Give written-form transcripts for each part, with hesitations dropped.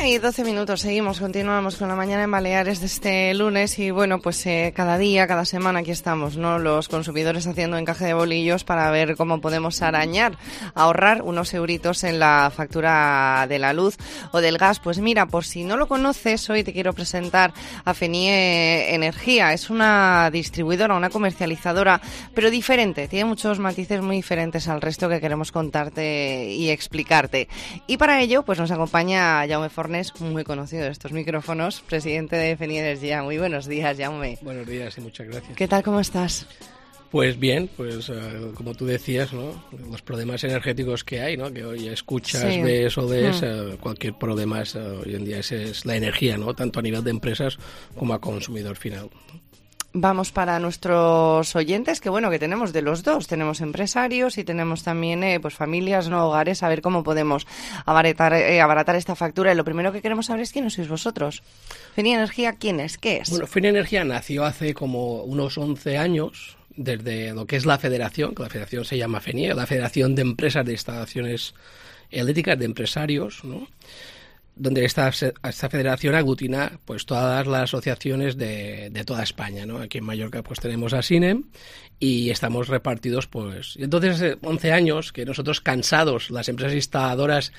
1:12, continuamos con la mañana en Baleares de este lunes y bueno, pues cada día, cada semana aquí estamos, ¿no? Los consumidores haciendo encaje de bolillos para ver cómo podemos arañar, ahorrar unos euritos en la factura de la luz o del gas. Pues mira, por si no lo conoces, hoy te quiero presentar a Fenie Energía. Es una distribuidora, una comercializadora, pero diferente, tiene muchos matices muy diferentes al resto que queremos contarte y explicarte. Y para ello, pues nos acompaña Jaume Fornés, muy conocido de estos micrófonos, presidente de Fenie Energía. Muy buenos días, Jaume. Buenos días y muchas gracias. ¿Qué tal, cómo estás? Pues bien, como tú decías, ¿no? Los problemas energéticos que hay, ¿no? Que hoy escuchas, ves o lees, cualquier problema hoy en día es la energía, ¿no? Tanto a nivel de empresas como a consumidor final. Vamos para nuestros oyentes, que bueno, que tenemos de los dos, tenemos empresarios y tenemos también pues familias, no hogares, a ver cómo podemos abaratar esta factura. Y lo primero que queremos saber es quiénes sois vosotros. Fenie Energía, ¿quién es? ¿Qué es? Bueno, Fenie Energía nació hace como unos 11 años, desde lo que es la federación, que la federación se llama Fenie, la Federación de Empresas de Instalaciones Eléctricas de Empresarios, ¿no? Donde esta federación aglutina pues todas las asociaciones de toda España, ¿no? Aquí en Mallorca pues tenemos a SINEM y estamos repartidos pues... Entonces hace 11 años que nosotros cansados, las empresas instaladoras,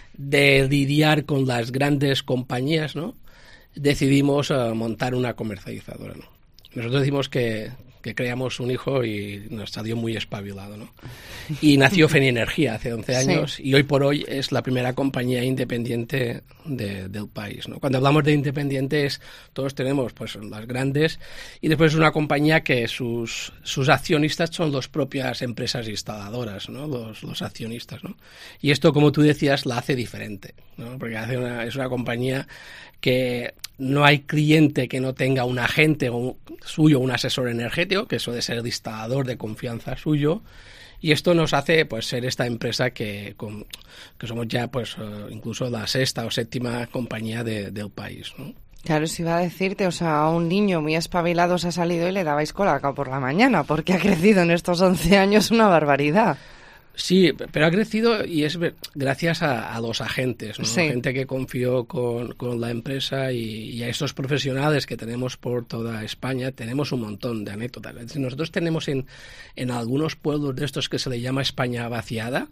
de lidiar con las grandes compañías, ¿no? Decidimos montar una comercializadora, ¿no? Nosotros decimos que creamos un hijo y nos salió muy espabilado, ¿no? Y nació Fenie Energía hace 11 años y hoy por hoy es la primera compañía independiente del país, ¿no? Cuando hablamos de independientes, todos tenemos pues las grandes y después es una compañía que sus accionistas son las propias empresas instaladoras, ¿no? Los accionistas, ¿no? Y esto, como tú decías, la hace diferente, ¿no? Porque es una compañía que no hay cliente que no tenga un agente suyo, un asesor energético, que suele ser el instalador de confianza suyo, y esto nos hace pues ser esta empresa que somos ya pues incluso la sexta o séptima compañía del país, ¿no? Claro, si iba a decirte, o sea, a un niño muy espabilado os ha salido y le dabais colacao por la mañana, porque ha crecido en estos 11 años una barbaridad. Sí, pero ha crecido y es gracias a los agentes, ¿no? Sí. Gente que confió con la empresa y a estos profesionales que tenemos por toda España. Tenemos un montón de anécdotas. Nosotros tenemos en algunos pueblos de estos que se le llama España vaciada,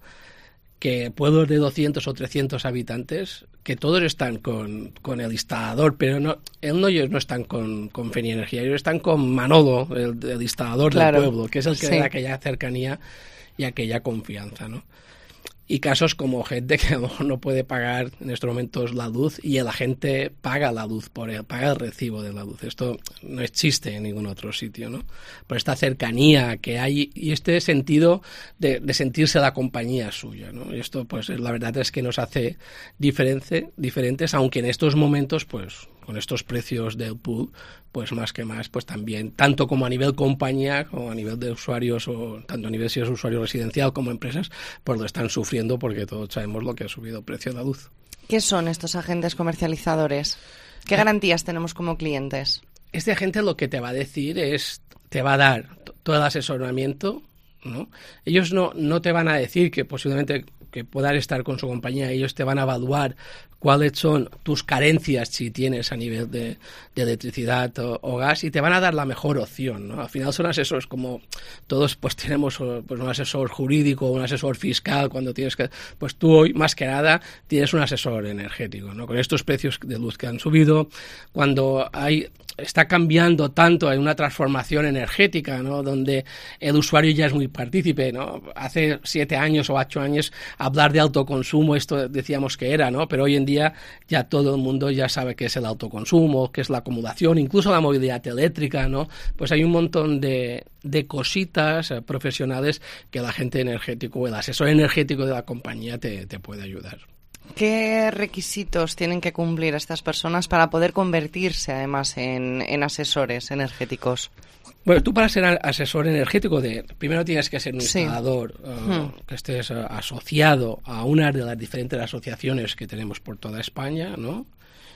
que pueblos de 200 o 300 habitantes, que todos están con el instalador, pero ellos no están con Fenie Energía, ellos están con Manolo, el instalador del pueblo, que es el que da aquella cercanía y aquella confianza, ¿no? Y casos como gente que no puede pagar en estos momentos la luz y el agente paga la luz paga el recibo de la luz. Esto no existe en ningún otro sitio, ¿no? Por esta cercanía que hay y este sentido de sentirse la compañía suya, ¿no? Y esto, pues, la verdad es que nos hace diferentes, aunque en estos momentos, pues, con estos precios del pool, pues más que más, pues también, tanto como a nivel compañía, como a nivel de usuarios, o tanto a nivel si es usuario residencial como empresas, pues lo están sufriendo porque todos sabemos lo que ha subido el precio de la luz. ¿Qué son estos agentes comercializadores? ¿Qué garantías tenemos como clientes? Este agente lo que te va a decir te va a dar todo el asesoramiento, ¿no? Ellos no te van a decir que posiblemente que puedas estar con su compañía, ellos te van a evaluar cuáles son tus carencias si tienes a nivel de electricidad o gas y te van a dar la mejor opción, ¿no? Al final son asesores, como todos pues tenemos pues un asesor jurídico, un asesor fiscal, cuando tienes que, pues tú hoy más que nada tienes un asesor energético, ¿no? Con estos precios de luz que han subido, cuando está cambiando tanto, hay una transformación energética, ¿no? Donde el usuario ya es muy partícipe, ¿no? Hace 7 años o 8 años hablar de autoconsumo, esto decíamos que era, ¿no? Pero hoy en día ya todo el mundo ya sabe qué es el autoconsumo, qué es la acumulación, incluso la movilidad eléctrica, ¿no? Pues hay un montón de cositas profesionales que el agente energético o el asesor energético de la compañía te puede ayudar. ¿Qué requisitos tienen que cumplir estas personas para poder convertirse además en asesores energéticos? Bueno, tú para ser asesor energético, primero tienes que ser un instalador que estés asociado a una de las diferentes asociaciones que tenemos por toda España, ¿no?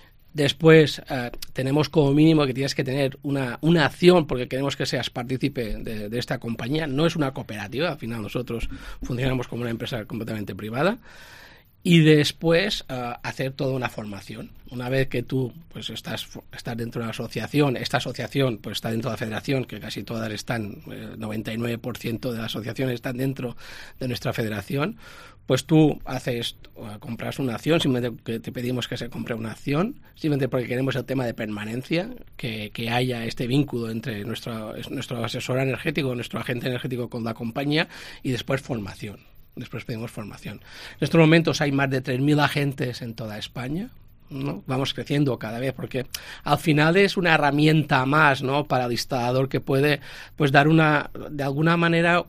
Después tenemos como mínimo que tienes que tener una acción, porque queremos que seas partícipe de esta compañía. No es una cooperativa, al final nosotros funcionamos como una empresa completamente privada. y después hacer toda una formación. Una vez que tú pues estás dentro de una asociación, esta asociación pues está dentro de la federación, que casi todas están, el 99% de las asociaciones están dentro de nuestra federación, pues tú compras una acción, simplemente que te pedimos que se compre una acción, simplemente porque queremos el tema de permanencia, que haya este vínculo entre nuestro asesor energético, nuestro agente energético con la compañía, y después formación. Después pedimos formación. En estos momentos hay más de 3.000 agentes en toda España, ¿no? Vamos creciendo cada vez, porque al final es una herramienta más, ¿no?, para el instalador, que puede pues dar de alguna manera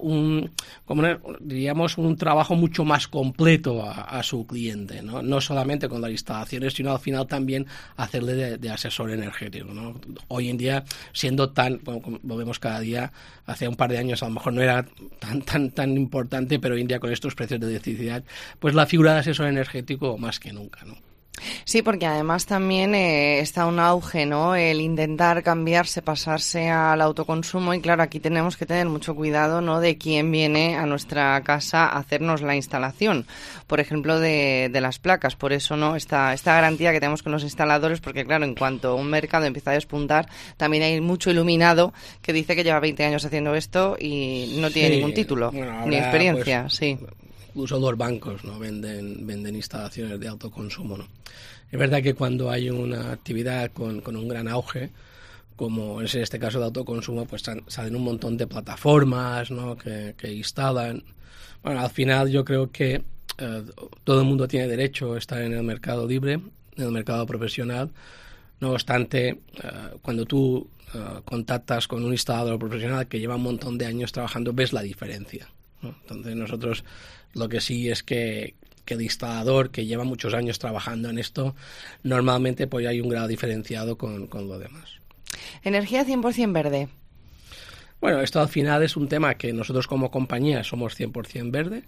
diríamos un trabajo mucho más completo a su cliente, ¿no? No solamente con las instalaciones, sino al final también hacerle de asesor energético, ¿no? Hoy en día, siendo como lo vemos cada día, hace un par de años a lo mejor no era tan importante, pero hoy en día con estos precios de electricidad, pues la figura de asesor energético más que nunca, ¿no? Sí, porque además también está un auge, ¿no?, el intentar cambiarse, pasarse al autoconsumo, y claro, aquí tenemos que tener mucho cuidado, ¿no?, de quién viene a nuestra casa a hacernos la instalación, por ejemplo, de las placas. Por eso, ¿no?, esta garantía que tenemos con los instaladores, porque claro, en cuanto un mercado empieza a despuntar, también hay mucho iluminado que dice que lleva 20 años haciendo esto y no tiene ningún título, ni experiencia, pues, sí. Incluso los bancos, ¿no?, venden instalaciones de autoconsumo, ¿no? Es verdad que cuando hay una actividad con un gran auge, como es en este caso de autoconsumo, pues salen un montón de plataformas, ¿no?, que instalan. Bueno, al final yo creo que todo el mundo tiene derecho a estar en el mercado libre, en el mercado profesional. No obstante, cuando tú contactas con un instalador profesional que lleva un montón de años trabajando, ves la diferencia, ¿no? Entonces nosotros lo que sí es que el instalador que lleva muchos años trabajando en esto, normalmente pues hay un grado diferenciado con lo demás. Energía 100% verde. Bueno, esto al final es un tema que nosotros como compañía somos 100% verde.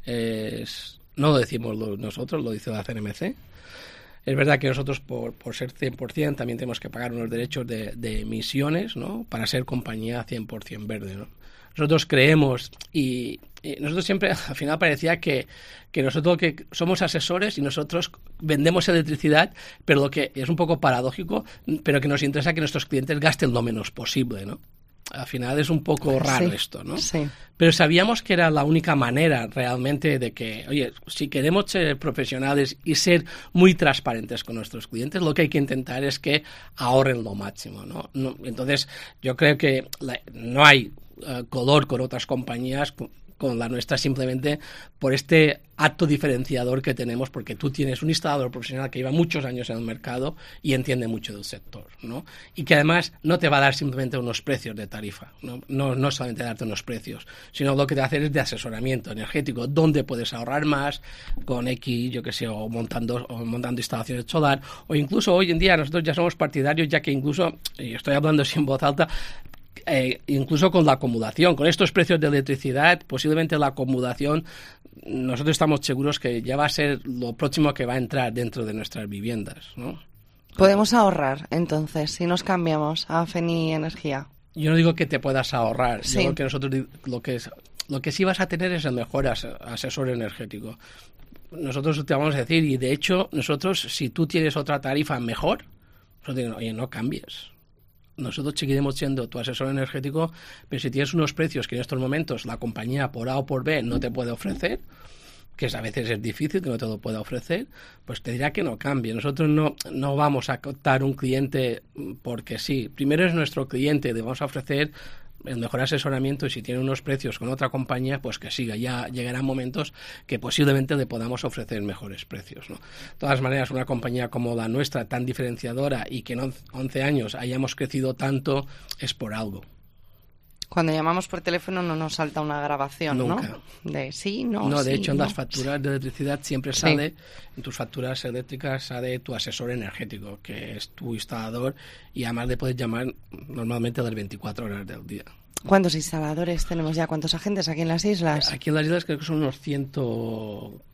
No lo decimos nosotros, lo dice la CNMC. Es verdad que nosotros, por ser 100%, también tenemos que pagar unos derechos de emisiones, ¿no?, para ser compañía 100% verde, ¿no? Nosotros creemos y nosotros siempre, al final parecía que nosotros que somos asesores y nosotros vendemos electricidad, pero lo que es un poco paradójico, pero que nos interesa que nuestros clientes gasten lo menos posible, ¿no? Al final es un poco raro esto, ¿no? Sí. Pero sabíamos que era la única manera realmente de que, oye, si queremos ser profesionales y ser muy transparentes con nuestros clientes, lo que hay que intentar es que ahorren lo máximo, ¿no? Entonces, yo creo que no hay color con otras compañías con la nuestra, simplemente por este acto diferenciador que tenemos, porque tú tienes un instalador profesional que lleva muchos años en el mercado y entiende mucho del sector, ¿no? Y que además no te va a dar simplemente unos precios de tarifa, no solamente darte unos precios, sino lo que te va a hacer es de asesoramiento energético, dónde puedes ahorrar más con X, yo que sé, o montando instalaciones solar, o incluso hoy en día nosotros ya somos partidarios, ya que incluso, y estoy hablando sin voz alta, incluso con la acumulación, con estos precios de electricidad, posiblemente la acumulación, nosotros estamos seguros que ya va a ser lo próximo que va a entrar dentro de nuestras viviendas, ¿no? ¿Podemos ahorrar, entonces, si nos cambiamos a FENI Energía? Yo no digo que te puedas ahorrar, sí. Yo creo que nosotros lo que sí vas a tener es el mejor asesor energético. Nosotros te vamos a decir, y de hecho, nosotros, si tú tienes otra tarifa mejor, nosotros decimos, oye, no cambies. Nosotros seguiremos siendo tu asesor energético, pero si tienes unos precios que en estos momentos la compañía por A o por B no te puede ofrecer, que a veces es difícil que no te lo pueda ofrecer, pues te dirá que no cambie. Nosotros no vamos a captar un cliente porque sí. Primero es nuestro cliente, le vamos a ofrecer el mejor asesoramiento, y si tiene unos precios con otra compañía, pues que siga. Ya llegarán momentos que posiblemente le podamos ofrecer mejores precios, ¿no? De todas maneras, una compañía como la nuestra, tan diferenciadora, y que en 11 años hayamos crecido tanto, es por algo. Cuando llamamos por teléfono no nos salta una grabación, nunca, ¿no? De sí, no, no, de sí, hecho, en no. las facturas de electricidad siempre sale, en tus facturas eléctricas sale tu asesor energético, que es tu instalador, y además le puedes llamar normalmente a las 24 horas del día. ¿Cuántos instaladores tenemos ya? ¿Cuántos agentes aquí en las islas? Aquí en las islas creo que son unos 140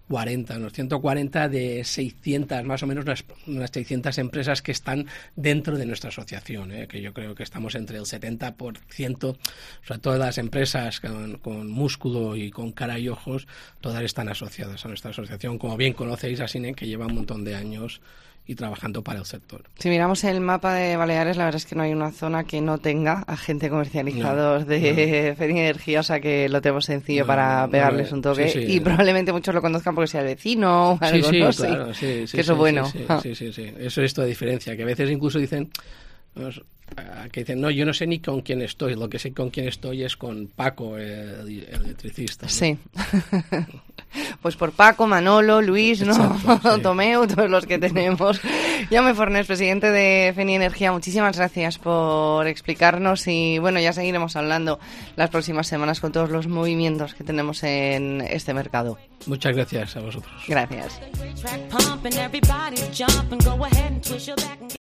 140 de 600, más o menos unas 600 empresas que están dentro de nuestra asociación, que yo creo que estamos entre el 70%, o sea, todas las empresas con músculo y con cara y ojos, todas están asociadas a nuestra asociación, como bien conocéis, Asine, que lleva un montón de años y trabajando para el sector. Si miramos el mapa de Baleares, la verdad es que no hay una zona que no tenga agente comercializador de Fenia Energía, o sea que lo tenemos sencillo para pegarles un toque, sí, y probablemente muchos lo conozcan porque sea el vecino o algo, sí, ¿no? Claro, que eso es bueno. Sí. Eso es toda diferencia, que a veces incluso dicen... que dicen, no, yo no sé ni con quién estoy, lo que sé con quién estoy es con Paco, el electricista, ¿no? Sí. Pues por Paco, Manolo, Luis, ¿no? Exacto, sí. Tomeu, todos los que tenemos. Jaume Fornés, presidente de Fenia Energía, muchísimas gracias por explicarnos y bueno, ya seguiremos hablando las próximas semanas con todos los movimientos que tenemos en este mercado. Muchas gracias a vosotros. Gracias.